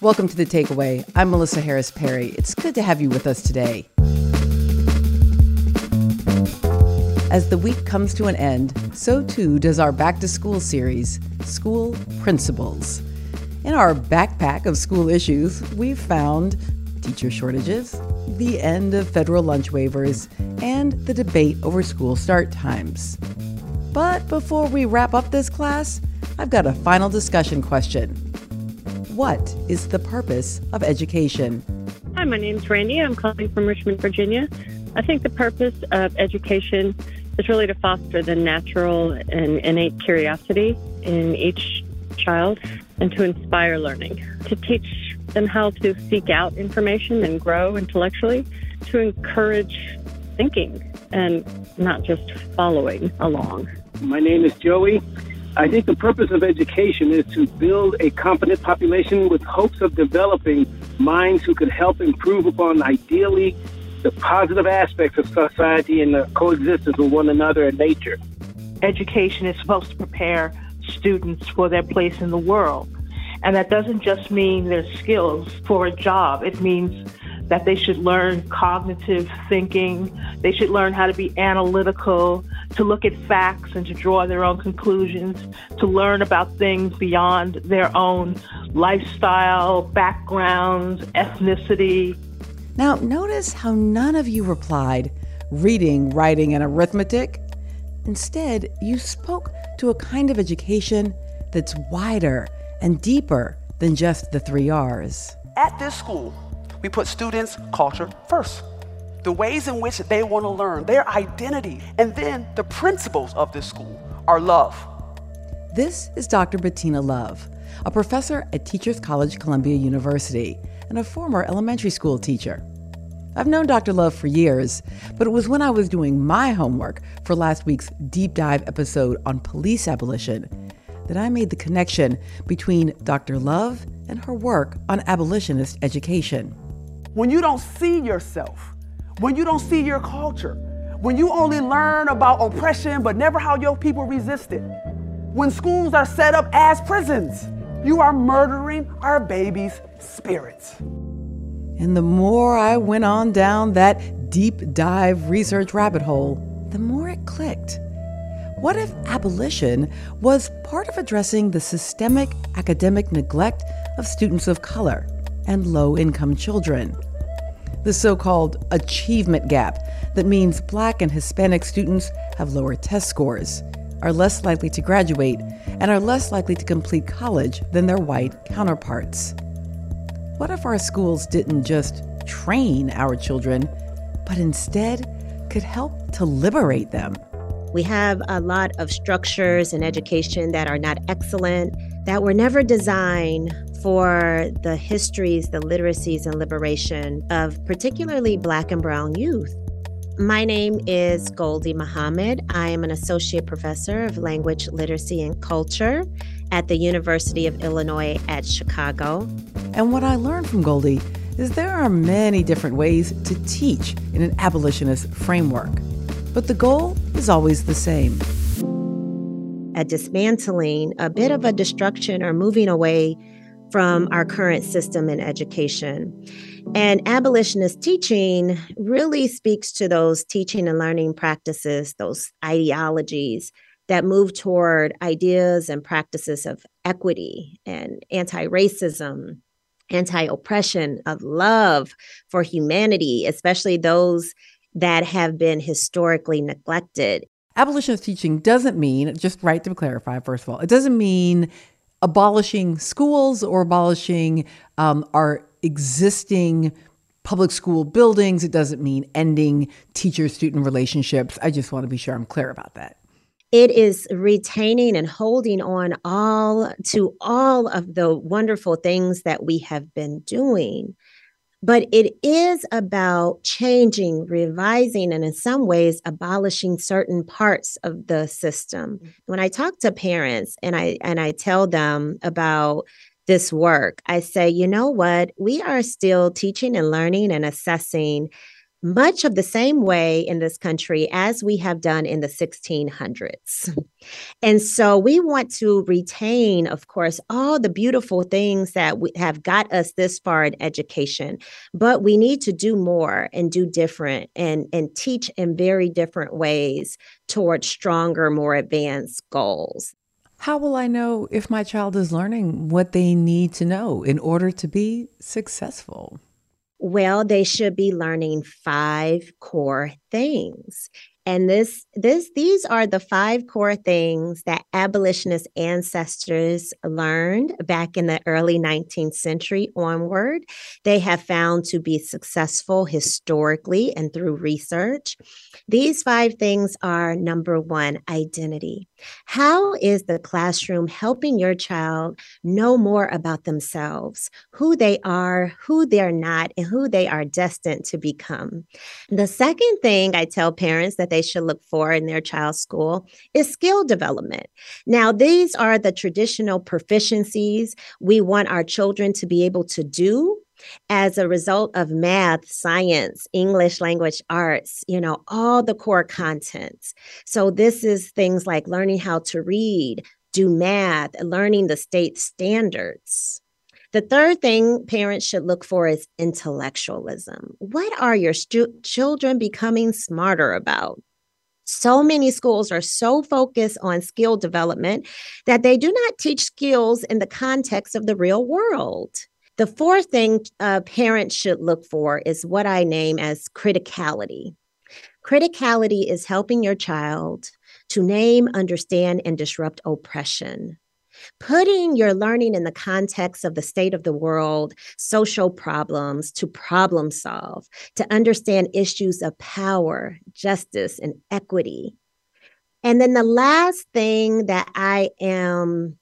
Welcome to The Takeaway. I'm Melissa Harris Perry. It's good to have you with us today. As the week comes to an end, so too does our Back to School series, School Principles. In our backpack of school issues, we've found teacher shortages, the end of federal lunch waivers, and the debate over school start times. But before we wrap up this class, I've got a final discussion question. What is the purpose of education? Hi, my name's Randy. I'm calling from Richmond, Virginia. I think the purpose of education is really to foster the natural and innate curiosity in each child and to inspire learning, to teach them how to seek out information and grow intellectually, to encourage thinking and not just following along. My name is Joey. I think the purpose of education is to build a competent population with hopes of developing minds who could help improve upon, ideally, the positive aspects of society and the coexistence with one another and nature. Education is supposed to prepare students for their place in the world. And that doesn't just mean their skills for a job. It means that they should learn cognitive thinking. They should learn how to be analytical, to look at facts and to draw their own conclusions, to learn about things beyond their own lifestyle, backgrounds, ethnicity. Now, notice how none of you replied, reading, writing, and arithmetic. Instead, you spoke to a kind of education that's wider and deeper than just the 3 R's. At this school, we put students' culture first. The ways in which they want to learn, their identity, and then the principles of this school are love. This is Dr. Bettina Love, a professor at Teachers College, Columbia University, and a former elementary school teacher. I've known Dr. Love for years, but it was when I was doing my homework for last week's deep dive episode on police abolition that I made the connection between Dr. Love and her work on abolitionist education. When you don't see yourself, when you don't see your culture, when you only learn about oppression but never how your people resist it, when schools are set up as prisons, you are murdering our babies' spirits. And the more I went on down that deep dive research rabbit hole, the more it clicked. What if abolition was part of addressing the systemic academic neglect of students of color and low-income children? The so-called achievement gap that means Black and Hispanic students have lower test scores, are less likely to graduate, and are less likely to complete college than their white counterparts. What if our schools didn't just train our children, but instead could help to liberate them? We have a lot of structures in education that are not excellent, that were never designed for the histories, the literacies, and liberation of particularly Black and brown youth. My name is Goldie Muhammad. I am an associate professor of language, literacy, and culture at the University of Illinois at Chicago. And what I learned from Goldie is there are many different ways to teach in an abolitionist framework. But the goal is always the same. A dismantling, a bit of a destruction or moving away from our current system in education. And abolitionist teaching really speaks to those teaching and learning practices, those ideologies that move toward ideas and practices of equity and anti-racism, anti-oppression, of love for humanity, especially those that have been historically neglected. Abolitionist teaching doesn't mean, just right to clarify, first of all, it doesn't mean abolishing schools or abolishing our existing public school buildings. It doesn't mean ending teacher-student relationships. I just want to be sure I'm clear about that. It is retaining and holding on to all of the wonderful things that we have been doing. But it is about changing, revising, and in some ways abolishing certain parts of the system. When I talk to parents and I tell them about this work, I say, you know what? We are still teaching and learning and assessing much of the same way in this country as we have done in the 1600s. And so we want to retain, of course, all the beautiful things that have got us this far in education, but we need to do more and do different and teach in very different ways towards stronger, more advanced goals. How will I know if my child is learning what they need to know in order to be successful? Well, they should be learning 5 core things. And these are the 5 core things that abolitionist ancestors learned back in the early 19th century onward. They have found to be successful historically and through research. These 5 things are: number 1, identity. How is the classroom helping your child know more about themselves, who they are, who they're not, and who they are destined to become? The second thing I tell parents that they should look for in their child's school is skill development. Now, these are the traditional proficiencies we want our children to be able to do as a result of math, science, English language arts, all the core contents. So this is things like learning how to read, do math, learning the state standards. The third thing parents should look for is intellectualism. What are your children becoming smarter about? So many schools are so focused on skill development that they do not teach skills in the context of the real world. The fourth thing parents should look for is what I name as criticality. Criticality is helping your child to name, understand, and disrupt oppression. Putting your learning in the context of the state of the world, social problems, to problem solve, to understand issues of power, justice, and equity. And then the last thing that I am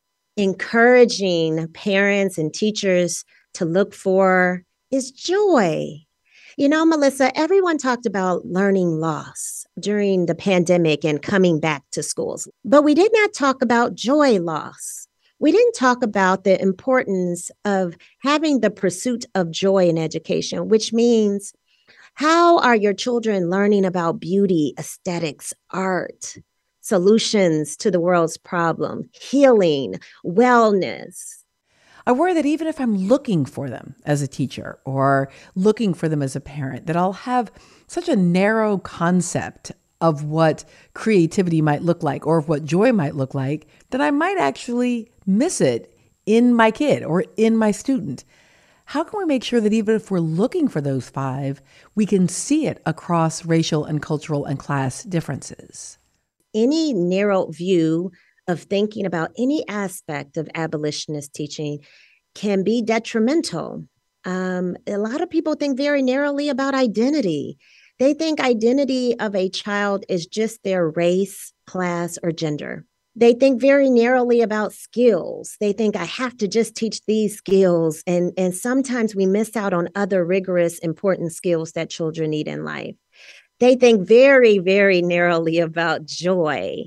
encouraging parents and teachers to look for is joy. Melissa, everyone talked about learning loss during the pandemic and coming back to schools, but we did not talk about joy loss. We didn't talk about the importance of having the pursuit of joy in education, which means how are your children learning about beauty, aesthetics, art, solutions to the world's problem, healing, wellness? I worry that even if I'm looking for them as a teacher or looking for them as a parent, that I'll have such a narrow concept of what creativity might look like or of what joy might look like that I might actually miss it in my kid or in my student. How can we make sure that even if we're looking for those 5, we can see it across racial and cultural and class differences? Any narrow view of thinking about any aspect of abolitionist teaching can be detrimental. A lot of people think very narrowly about identity. They think identity of a child is just their race, class, or gender. They think very narrowly about skills. They think I have to just teach these skills. And sometimes we miss out on other rigorous, important skills that children need in life. They think very, very narrowly about joy.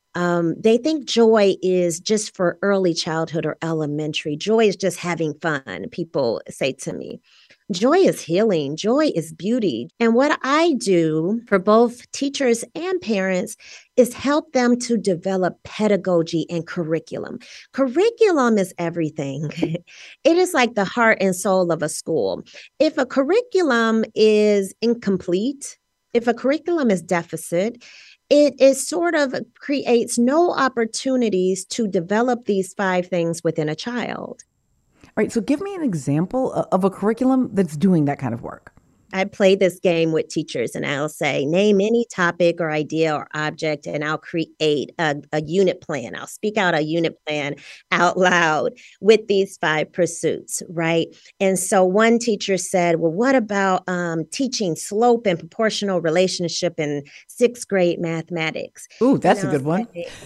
They think joy is just for early childhood or elementary. Joy is just having fun, people say to me. Joy is healing. Joy is beauty. And what I do for both teachers and parents is help them to develop pedagogy and curriculum. Curriculum is everything. It is like the heart and soul of a school. If a curriculum is incomplete, if a curriculum is deficit, it sort of creates no opportunities to develop these 5 things within a child. All right, so give me an example of a curriculum that's doing that kind of work. I play this game with teachers and I'll say, name any topic or idea or object, and I'll create a unit plan. I'll speak out a unit plan out loud with these 5 pursuits, right? And so one teacher said, well, what about teaching slope and proportional relationship in 6th grade mathematics? Ooh, that's a good one.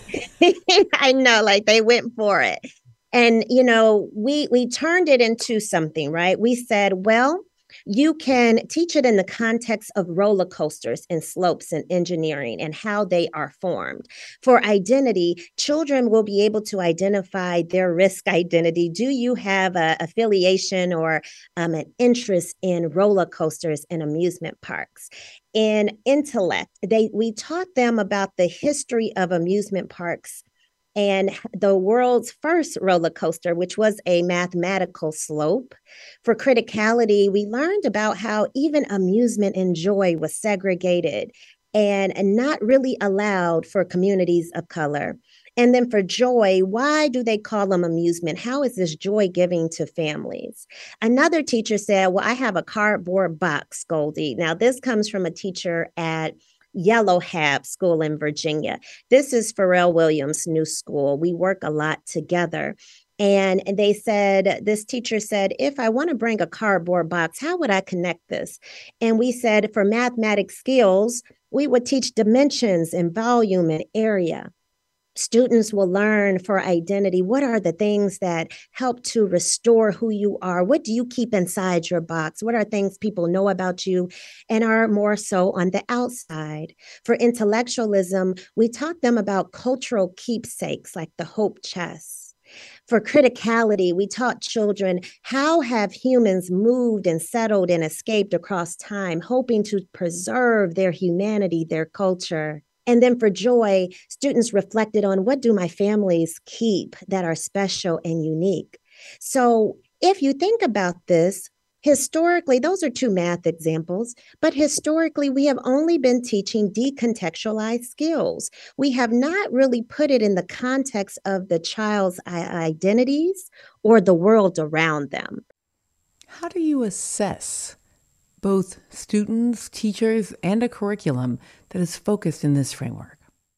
I know, like they went for it. And, we turned it into something, right? We said, well, You can teach it in the context of roller coasters and slopes and engineering and how they are formed. For identity, children will be able to identify their risk identity. Do you have an affiliation or an interest in roller coasters and amusement parks? In intellect, we taught them about the history of amusement parks and the world's first roller coaster, which was a mathematical slope. For criticality, we learned about how even amusement and joy was segregated and not really allowed for communities of color. And then for joy, why do they call them amusement? How is this joy giving to families? Another teacher said, well, I have a cardboard box, Goldie. Now, this comes from a teacher at Yellow Hab School in Virginia. This is Pharrell Williams' new school. We work a lot together. And they said, this teacher said, if I want to bring a cardboard box, how would I connect this? And we said, for mathematics skills, we would teach dimensions and volume and area. Students will learn for identity. What are the things that help to restore who you are? What do you keep inside your box? What are things people know about you and are more so on the outside? For intellectualism, we taught them about cultural keepsakes like the Hope Chest. For criticality, we taught children how have humans moved and settled and escaped across time, hoping to preserve their humanity, their culture. And then for joy, students reflected on what do my families keep that are special and unique. So if you think about this, historically, those are two math examples, but historically, we have only been teaching decontextualized skills. We have not really put it in the context of the child's identities or the world around them. How do you assess both students, teachers, and a curriculum that is focused in this framework?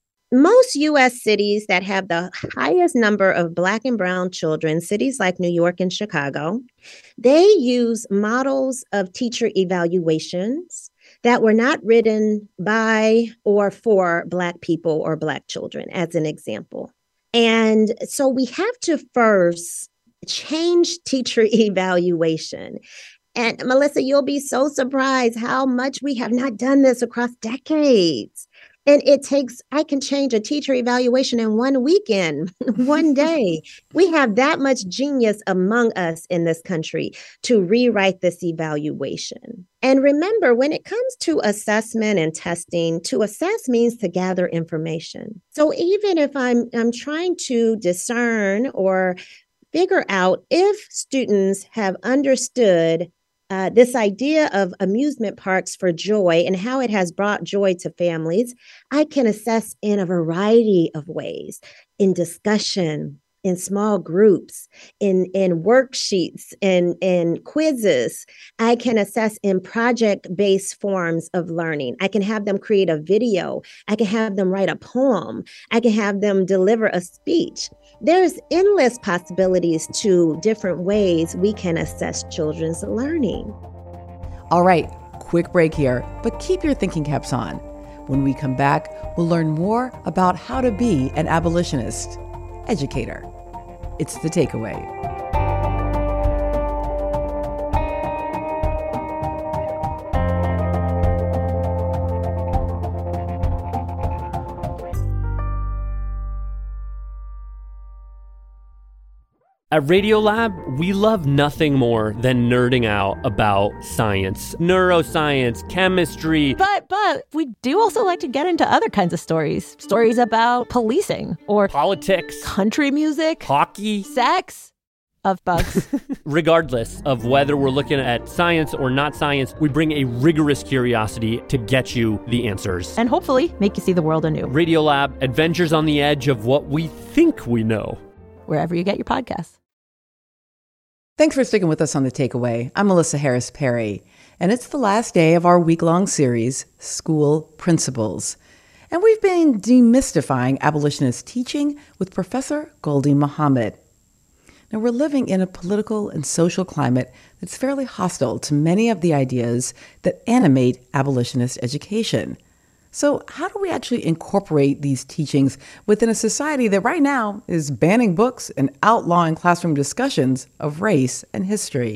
Most U.S. cities that have the highest number of Black and brown children, cities like New York and Chicago, they use models of teacher evaluations that were not written by or for Black people or Black children, as an example. And so we have to first change teacher evaluation. And Melissa, you'll be so surprised how much we have not done this across decades. And I can change a teacher evaluation in one weekend, one day. We have that much genius among us in this country to rewrite this evaluation. And remember, when it comes to assessment and testing, to assess means to gather information. So even if I'm trying to discern or figure out if students have understood this idea of amusement parks for joy and how it has brought joy to families, I can assess in a variety of ways, in discussion, in small groups, in worksheets, in quizzes. I can assess in project-based forms of learning. I can have them create a video. I can have them write a poem. I can have them deliver a speech. There's endless possibilities to different ways we can assess children's learning. All right, quick break here, but keep your thinking caps on. When we come back, we'll learn more about how to be an abolitionist educator. It's The Takeaway. At Radiolab, we love nothing more than nerding out about science, neuroscience, chemistry. But we do also like to get into other kinds of stories. Stories about policing or politics, country music, hockey, sex, of bugs. Regardless of whether we're looking at science or not science, we bring a rigorous curiosity to get you the answers. And hopefully make you see the world anew. Radiolab, adventures on the edge of what we think we know. Wherever you get your podcasts. Thanks for sticking with us on The Takeaway. I'm Melissa Harris Perry, and it's the last day of our week-long series, School Principles. And we've been demystifying abolitionist teaching with Professor Gholdy Muhammad. Now, we're living in a political and social climate that's fairly hostile to many of the ideas that animate abolitionist education. So how do we actually incorporate these teachings within a society that right now is banning books and outlawing classroom discussions of race and history?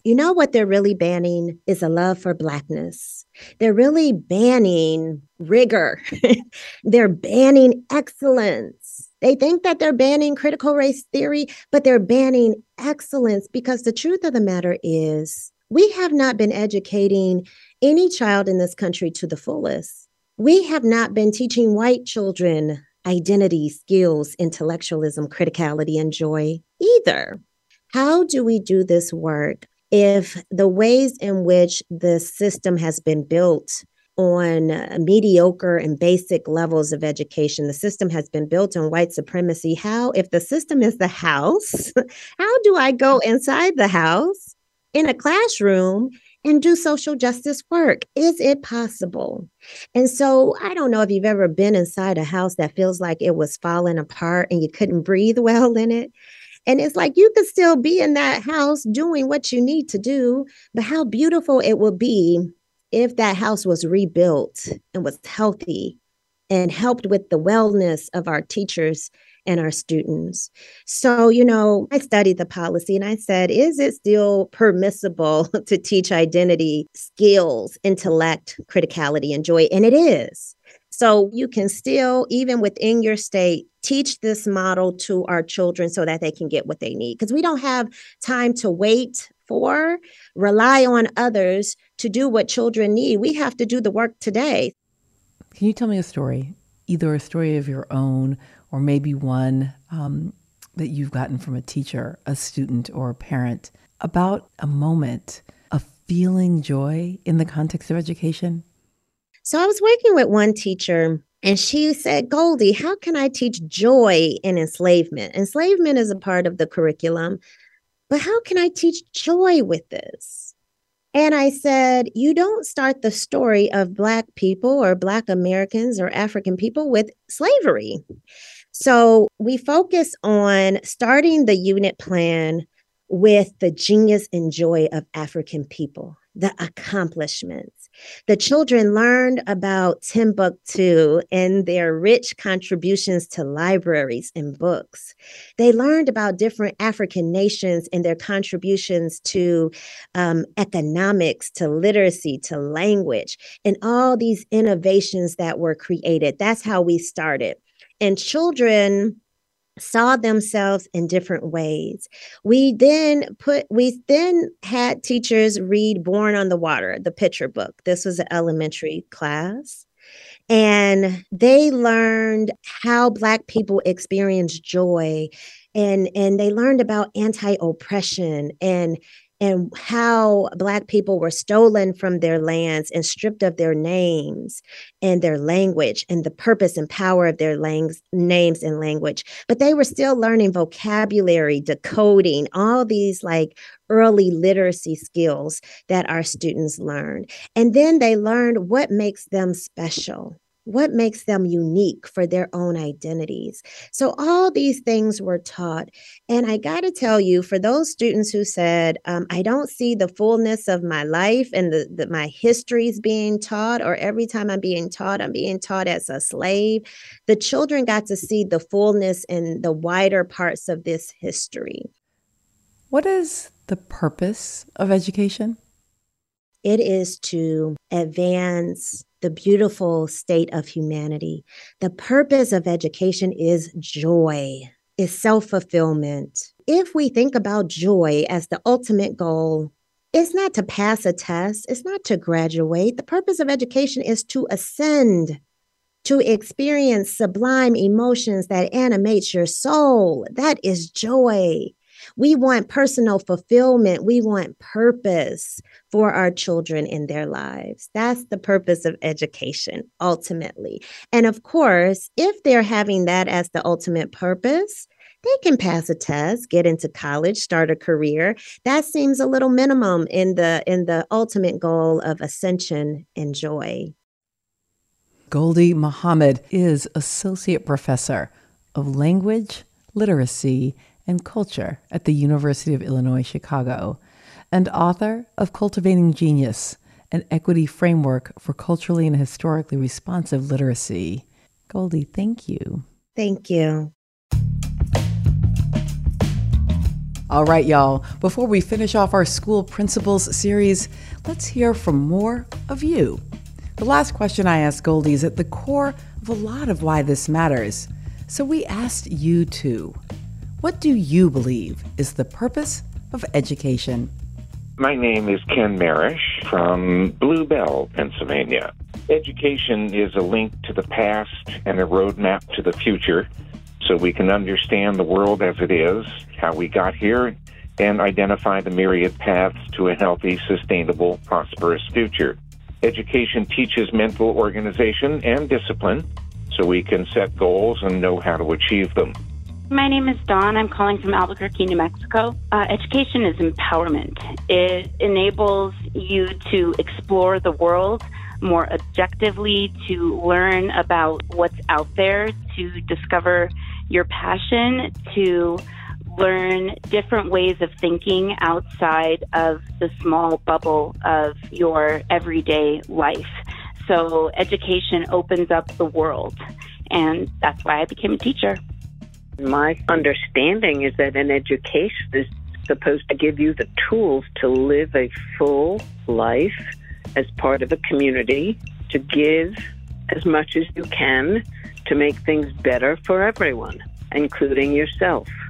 You know what they're really banning is a love for Blackness. They're really banning rigor. They're banning excellence. They think that they're banning critical race theory, but they're banning excellence because the truth of the matter is we have not been educating any child in this country to the fullest. We have not been teaching white children identity, skills, intellectualism, criticality, and joy either. How do we do this work if the ways in which the system has been built on mediocre and basic levels of education, the system has been built on white supremacy? How, if the system is the house, how do I go inside the house in a classroom and do social justice work? Is it possible? And so I don't know if you've ever been inside a house that feels like it was falling apart and you couldn't breathe well in it. And it's like you could still be in that house doing what you need to do, but how beautiful it would be if that house was rebuilt and was healthy and helped with the wellness of our teachers and our students. So, I studied the policy and I said, is it still permissible to teach identity, skills, intellect, criticality, and joy? And it is. So you can still, even within your state, teach this model to our children so that they can get what they need. Because we don't have time to wait for, rely on others to do what children need. We have to do the work today. Can you tell me a story, either a story of your own or maybe one that you've gotten from a teacher, a student, or a parent about a moment of feeling joy in the context of education? So I was working with one teacher and she said, Goldie, how can I teach joy in enslavement? Enslavement is a part of the curriculum, but how can I teach joy with this? And I said, you don't start the story of Black people or Black Americans or African people with slavery. So we focus on starting the unit plan with the genius and joy of African people, the accomplishments. The children learned about Timbuktu and their rich contributions to libraries and books. They learned about different African nations and their contributions to economics, to literacy, to language, and all these innovations that were created. That's how we started. And children saw themselves in different ways. We then had teachers read Born on the Water, the picture book. This was an elementary class. And they learned how Black people experience joy. And they learned about anti-oppression and how Black people were stolen from their lands and stripped of their names and their language and the purpose and power of their names and language. But they were still learning vocabulary, decoding, all these like early literacy skills that our students learned. And then they learned what makes them special. What makes them unique for their own identities? So all these things were taught. And I got to tell you, for those students who said, I don't see the fullness of my life and my histories being taught, or every time I'm being taught as a slave, the children got to see the fullness and the wider parts of this history. What is the purpose of education? It is to advance the beautiful state of humanity. The purpose of education is joy, is self-fulfillment. If we think about joy as the ultimate goal, it's not to pass a test, it's not to graduate. The purpose of education is to ascend, to experience sublime emotions that animate your soul. That is joy. We want personal fulfillment. We want purpose for our children in their lives. That's the purpose of education, ultimately. And of course, if they're having that as the ultimate purpose, they can pass a test, get into college, start a career. That seems a little minimum in the ultimate goal of ascension and joy. Goldie Mohammed is Associate Professor of Language, Literacy, and Culture at the University of Illinois, Chicago, and author of Cultivating Genius, an equity framework for culturally and historically responsive literacy. Goldie, thank you. Thank you. All right, y'all, before we finish off our School Principals series, let's hear from more of you. The last question I asked Goldie is at the core of a lot of why this matters. So we asked you too. What do you believe is the purpose of education? My name is Ken Marish from Blue Bell, Pennsylvania. Education is a link to the past and a roadmap to the future, so we can understand the world as it is, how we got here, and identify the myriad paths to a healthy, sustainable, prosperous future. Education teaches mental organization and discipline, so we can set goals and know how to achieve them. My name is Dawn. I'm calling from Albuquerque, New Mexico. Education is empowerment. It enables you to explore the world more objectively, to learn about what's out there, to discover your passion, to learn different ways of thinking outside of the small bubble of your everyday life. So education opens up the world, and that's why I became a teacher. My understanding is that an education is supposed to give you the tools to live a full life as part of a community, to give as much as you can to make things better for everyone, including yourself.